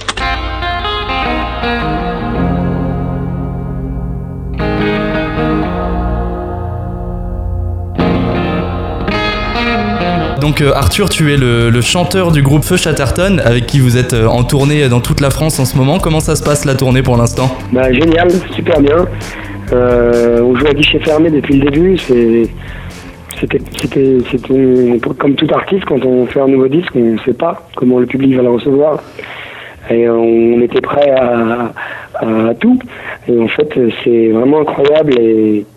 Donc Arthur, tu es le chanteur du groupe Feu Chatterton avec qui vous êtes en tournée dans toute la France en ce moment. Comment ça se passe la tournée pour l'instant ? Génial, super bien. On joue à guichet fermé depuis le début. C'était comme tout artiste, quand on fait un nouveau disque, on ne sait pas comment le public va le recevoir. Et on était prêt à tout. Et en fait, c'est vraiment incroyable et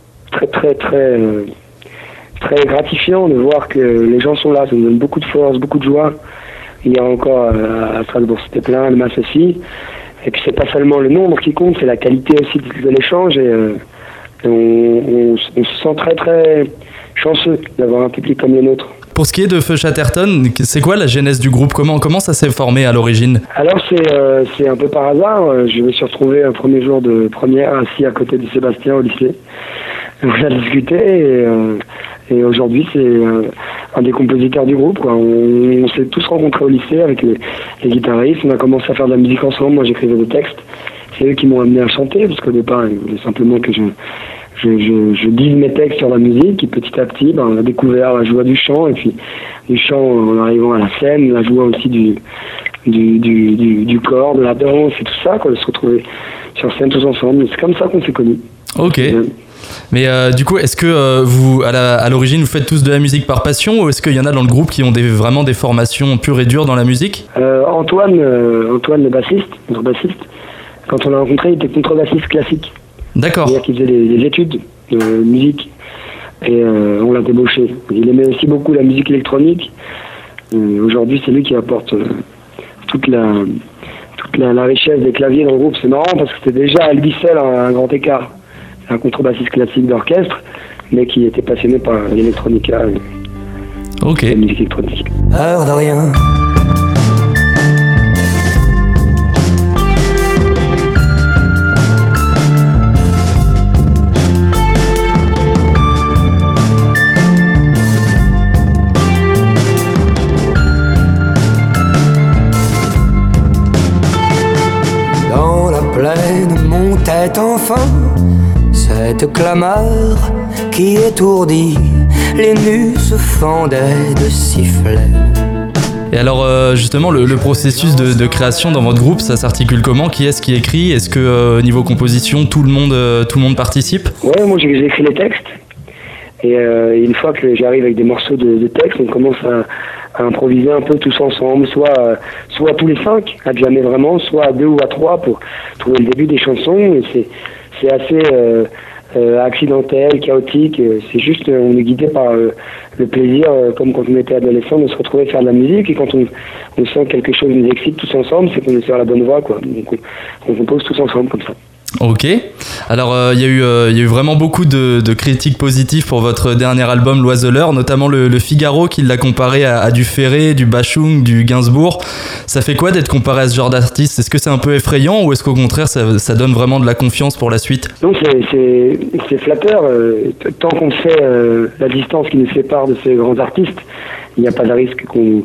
très gratifiant de voir que les gens sont là. Ça nous donne beaucoup de force, beaucoup de joie. Hier encore à Strasbourg, c'était plein, le Mas aussi. Et puis c'est pas seulement le nombre qui compte, c'est la qualité aussi de l'échange. Et on se sent très chanceux d'avoir un public comme le nôtre. Pour ce qui est de Feu Chatterton, c'est quoi la genèse du groupe ? Comment ça s'est formé à l'origine ? Alors c'est un peu par hasard. Je me suis retrouvé un premier jour de première assis à côté de Sébastien au lycée. On a discuté et aujourd'hui c'est un des compositeurs du groupe, quoi. On s'est tous rencontrés au lycée avec les guitaristes. On a commencé à faire de la musique ensemble. Moi j'écrivais des textes. C'est eux qui m'ont amené à chanter parce qu'au départ ils voulaient simplement que je dise mes textes sur la musique, et petit à petit, on a découvert la joie du chant, et puis du chant en arrivant à la scène, la joie aussi du corps, de la danse et tout ça, quoi, de se retrouver sur scène tous ensemble. C'est comme ça qu'on s'est connus. Ok. Mais du coup, est-ce que vous, à l'origine, vous faites tous de la musique par passion, ou est-ce qu'il y en a dans le groupe qui ont vraiment des formations pures et dures dans la musique ? Antoine, le bassiste, notre bassiste, quand on l'a rencontré, il était contrebassiste classique. D'accord. C'est-à-dire qu'il faisait des études de musique et on l'a débauché. Il aimait aussi beaucoup la musique électronique. Aujourd'hui, c'est lui qui apporte toute la richesse des claviers dans le groupe. C'est marrant parce que c'était déjà à lui seul un grand écart. Un contrebassiste classique d'orchestre, mais qui était passionné par l'électronica et la musique électronique. Heure de rien. Montait enfin cette clameur qui étourdit, les nus se fendaient de sifflets. Et alors justement le processus de création dans votre groupe, ça s'articule comment ? Qui est-ce qui écrit ? Est-ce que niveau composition tout le monde participe ? Ouais, moi j'écris les textes et une fois que j'arrive avec des morceaux de texte, on commence à improviser un peu tous ensemble, soit tous les 5 à jammer vraiment, soit à 2 ou à 3 pour trouver le début des chansons. Et c'est assez accidentel, chaotique. C'est juste, on est guidé par le plaisir, comme quand on était adolescent, de se retrouver faire de la musique. Et quand on sent que quelque chose nous excite tous ensemble, c'est qu'on est sur la bonne voie, quoi. Donc on compose tous ensemble comme ça. Ok. Alors il y a eu vraiment beaucoup de critiques positives pour votre dernier album L'Oiseleur, notamment le Figaro qui l'a comparé à du Ferré, du Bachung, du Gainsbourg. Ça fait quoi d'être comparé à ce genre d'artiste ? Est-ce que c'est un peu effrayant ou est-ce qu'au contraire ça donne vraiment de la confiance pour la suite ? Donc c'est flatteur. Tant qu'on sait la distance qui nous sépare de ces grands artistes, il n'y a pas de risque qu'on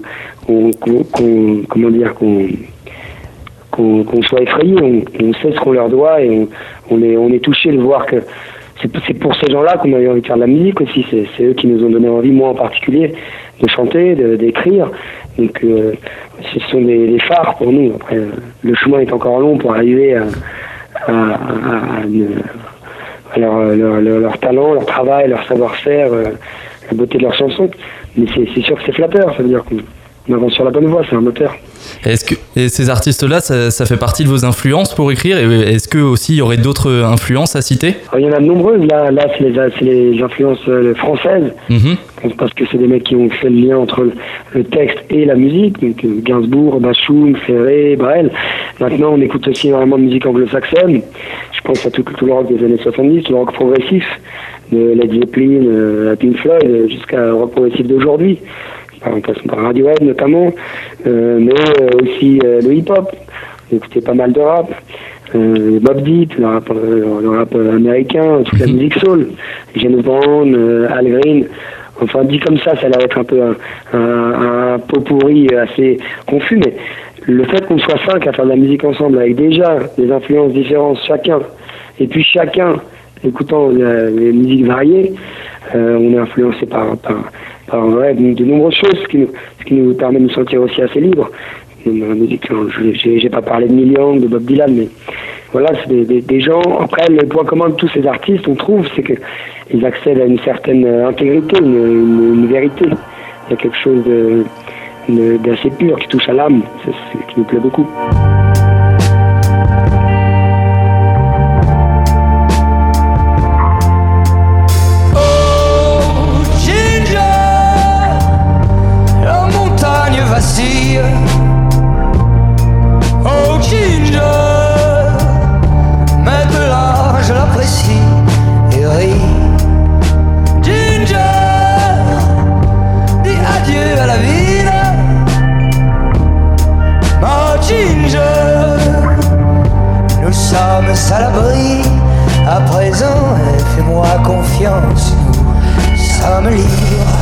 soit effrayé. On sait ce qu'on leur doit et on est touché de voir que c'est pour ces gens-là qu'on a eu envie de faire de la musique aussi. C'est eux qui nous ont donné envie, moi en particulier, de chanter, d'écrire. Donc ce sont des phares pour nous. Après, le chemin est encore long pour arriver à leur talent, leur travail, leur savoir-faire, la beauté de leurs chansons. Mais c'est sûr que c'est flatteur, ça veut dire qu'on avance sur la bonne voie, c'est un moteur. Et ces artistes-là, ça fait partie de vos influences pour écrire ? Et est-ce que aussi il y aurait d'autres influences à citer ? Alors, il y en a de nombreuses. Là c'est les influences françaises. Mm-hmm. Parce que c'est des mecs qui ont fait le lien entre le texte et la musique. Donc Gainsbourg, Bachung, Ferré, Brel. Maintenant, on écoute aussi énormément de musique anglo-saxonne. Je pense à tout le rock des années 70, le rock progressif, de Led Zeppelin à Pink Floyd, jusqu'à rock progressif d'aujourd'hui. En passant par Radiohead notamment, mais aussi le hip-hop. J'ai écouté pas mal de rap, Bob Deep, le rap américain, toute la musique soul, James Brown, Al Green. Enfin, dit comme ça a l'air être un peu un pot pourri assez confus, mais le fait qu'on soit 5 à faire de la musique ensemble, avec déjà des influences différentes chacun, et puis chacun écoutant les musiques variées, on est influencé par de nombreuses choses, ce qui nous permet de nous sentir aussi assez libres. Dans la musique, j'ai pas parlé de Neil Young, de Bob Dylan, mais voilà, c'est des gens. Après, le point commun de tous ces artistes, on trouve, c'est qu'ils accèdent à une certaine intégrité, une vérité. Il y a quelque chose d'assez pur qui touche à l'âme, c'est ce qui nous plaît beaucoup. Oh Ginger, mais de là je l'apprécie et ris. Ginger, dis adieu à la ville. Ma Ginger, nous sommes à l'abri. À présent, fais-moi confiance, nous sommes libres.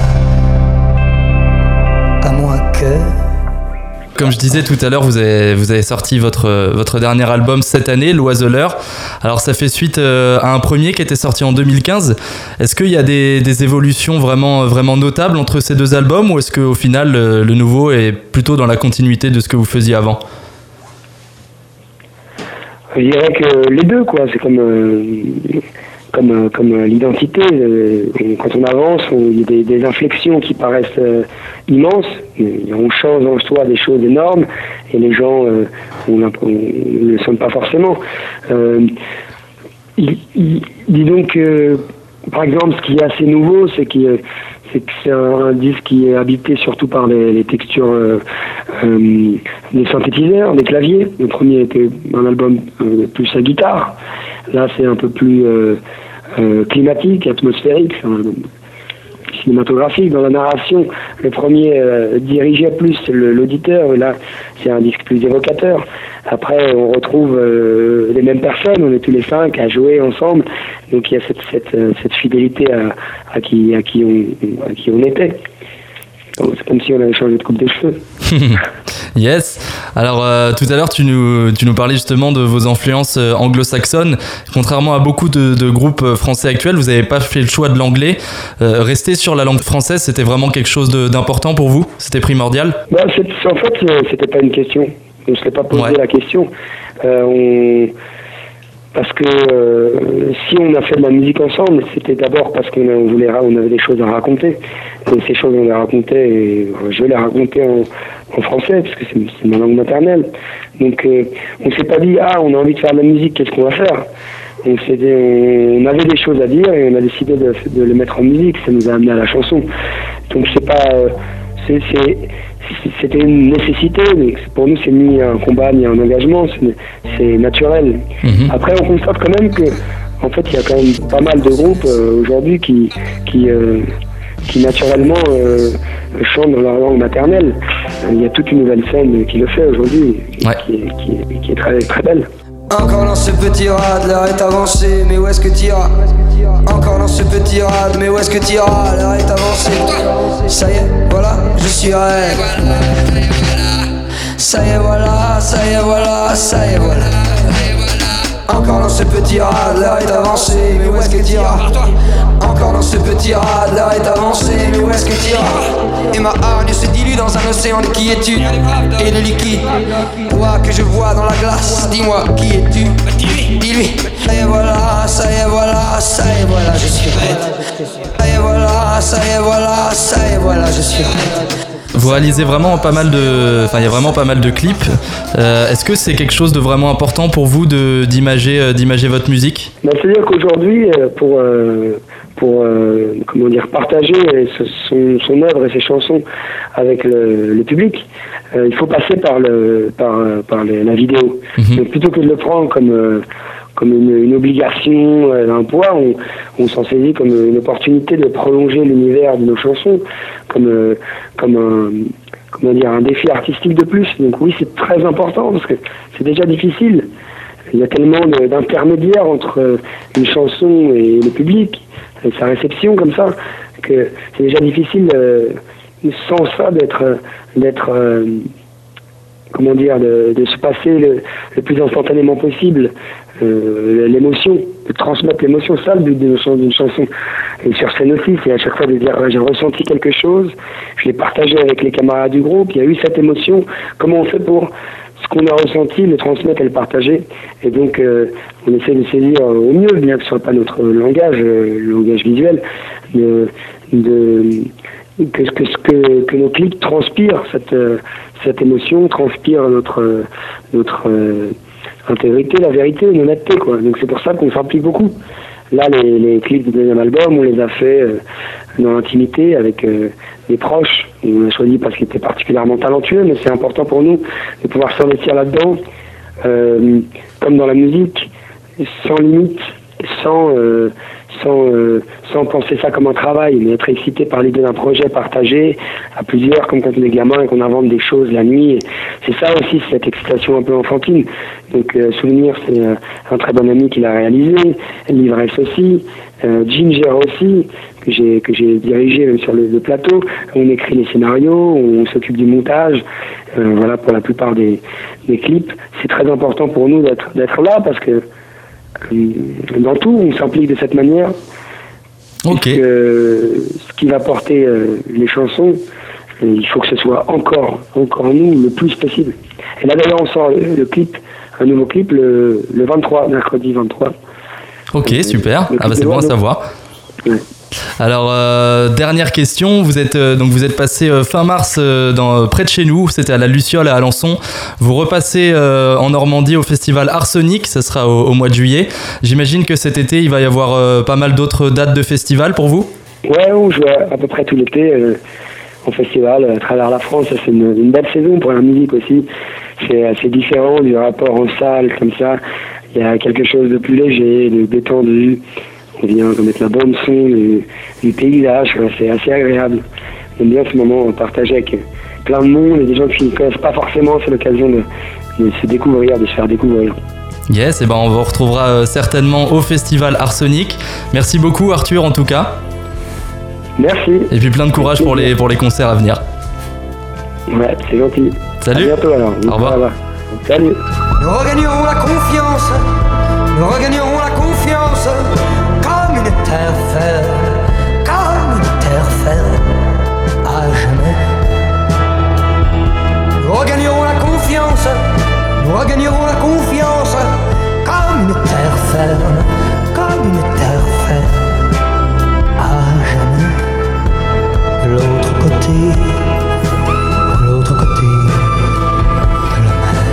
À moins que... Comme je disais tout à l'heure, vous avez sorti votre dernier album cette année, L'Oiseleur. Alors ça fait suite à un premier qui était sorti en 2015. Est-ce qu'il y a des évolutions vraiment notables entre ces deux albums, ou est-ce qu'au final le nouveau est plutôt dans la continuité de ce que vous faisiez avant ? Je dirais que les deux, quoi. C'est comme l'identité. Quand on avance, il y a des inflexions qui paraissent immenses. On change en soi des choses énormes et les gens on ne le sentent pas forcément. Disons que, par exemple, ce qui est assez nouveau, c'est que c'est un disque qui est habité surtout par les textures des synthétiseurs, des claviers. Le premier était un album plus à guitare. Là, c'est un peu plus climatique, atmosphérique, cinématographique. Dans la narration, le premier dirigeait plus l'auditeur, et là, c'est un disque plus évocateur. Après, on retrouve les mêmes personnes, on est tous les 5 à jouer ensemble, donc il y a cette fidélité à qui on était. Donc, c'est comme si on avait changé de coupe de cheveux. Yes. Alors tout à l'heure tu nous parlais justement de vos influences anglo-saxonnes. Contrairement à beaucoup de groupes français actuels, vous n'avez pas fait le choix de l'anglais. Rester sur la langue française, c'était vraiment quelque chose d'important pour vous ? C'était primordial ? En fait, c'était pas une question. On ne se l'est pas posé la question. Parce que si on a fait de la musique ensemble, c'était d'abord parce qu'on avait des choses à raconter. Et ces choses, on les racontait, et je les racontais en français, parce que c'est ma langue maternelle. Donc on s'est pas dit, on a envie de faire de la musique, qu'est-ce qu'on va faire ? On avait des choses à dire et on a décidé de les mettre en musique. Ça nous a amené à la chanson. Donc c'est pas... c'était une nécessité, mais pour nous c'est ni un combat ni un engagement, c'est naturel. Après on constate quand même que en fait il y a quand même pas mal de groupes aujourd'hui qui naturellement chantent dans leur langue maternelle. Il y a toute une nouvelle scène qui le fait aujourd'hui, qui est très, très belle. Encore dans ce petit rad, l'heure est avancée, mais où est-ce que t'iras ? Encore dans ce petit rad, mais où est-ce que t'iras ? L'heure est avancée. Ça y est, voilà, je suis raide. Ça y est, voilà, ça y est, voilà, ça y est, voilà. Encore dans ce petit rad, l'heure est avancée, mais où est-ce que t'iras ? Encore dans ce petit rad, l'heure est avancée, mais où est-ce que t'iras ? Et ma hargne se dilue dans un océan de quiétude et de liquide. Toi que je vois dans la glace, dis-moi qui es-tu ? Dis-lui. Ça y est voilà, ça y est voilà, ça y est voilà, je suis raide. Ça y est voilà, ça y est voilà, ça y est voilà, je suis raide. Vous réalisez vraiment pas mal il y a vraiment pas mal de clips. Est-ce que c'est quelque chose de vraiment important pour vous d'imager votre musique ? C'est-à-dire qu'aujourd'hui, pour partager son œuvre et ses chansons avec le public, il faut passer par la vidéo. Donc plutôt que de le prendre comme une obligation, un poids, on s'en saisit comme une opportunité de prolonger l'univers de nos chansons, comme un défi artistique de plus. Donc oui, c'est très important parce que c'est déjà difficile. Il y a tellement d'intermédiaires entre une chanson et le public, et sa réception comme ça, que c'est déjà difficile sans ça d'être comment dire, de se passer le plus instantanément possible l'émotion, de transmettre l'émotion, ça le but d'une chanson. Et sur scène aussi, c'est à chaque fois de dire j'ai ressenti quelque chose, je l'ai partagé avec les camarades du groupe, il y a eu cette émotion, comment on fait pour ce qu'on a ressenti, le transmettre et le partager. Et donc on essaie de saisir au mieux, bien que ce soit pas notre langage, le langage visuel, que nos clips transpirent cette émotion, transpirent notre intégrité, la vérité, l'honnêteté, quoi. Donc c'est pour ça qu'on s'implique beaucoup. Là, les clips du deuxième album, on les a fait dans l'intimité avec des proches. On a choisi parce qu'ils étaient particulièrement talentueux, mais c'est important pour nous de pouvoir s'investir là-dedans, comme dans la musique, sans limite, sans penser ça comme un travail, mais être excité par l'idée d'un projet partagé à plusieurs, comme quand on est gamin et qu'on invente des choses la nuit. C'est ça aussi, cette excitation un peu enfantine. Donc Souvenir, c'est un très bon ami qui l'a réalisé, L'ivresse aussi, Ginger aussi, que j'ai dirigé même sur le plateau. On écrit les scénarios, on s'occupe du montage, voilà, pour la plupart des clips. C'est très important pour nous d'être là parce que dans tout, on s'implique de cette manière. Ok. Ce qui va porter les chansons, il faut que ce soit encore nous le plus possible. Et là d'ailleurs on sort le clip, un nouveau clip le 23, mercredi 23. Ok, super. C'est bon à savoir. Ouais. Alors dernière question, vous êtes passé fin mars près de chez nous, c'était à la Luciole à Alençon. Vous repassez en Normandie au festival Arsenic, ça sera au mois de juillet. J'imagine que cet été il va y avoir pas mal d'autres dates de festival pour vous. Ouais, on joue à peu près tout l'été en festival à travers la France. Ça, c'est une belle saison pour la musique aussi. C'est assez différent du rapport en salle comme ça. Il y a quelque chose de plus léger, de détendu. On vient mettre la bande son du paysage, c'est assez agréable. J'aime bien ce moment partagé avec plein de monde et des gens qui ne connaissent pas forcément, c'est l'occasion de se découvrir, de se faire découvrir. Yes, et on vous retrouvera certainement au festival Arsenic. Merci beaucoup Arthur en tout cas. Merci. Et puis plein de courage pour les concerts à venir. Ouais, c'est gentil. Salut. À bientôt alors. Au revoir. Salut. Nous regagnerons la confiance, nous regagnerons la confiance. Comme une terre ferme, à jamais. Nous regagnerons la confiance, nous regagnerons la confiance. Comme une terre ferme, à jamais. De l'autre côté de la mer.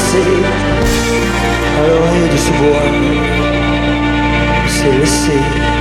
À l'oreille de ce bois, c'est laissé.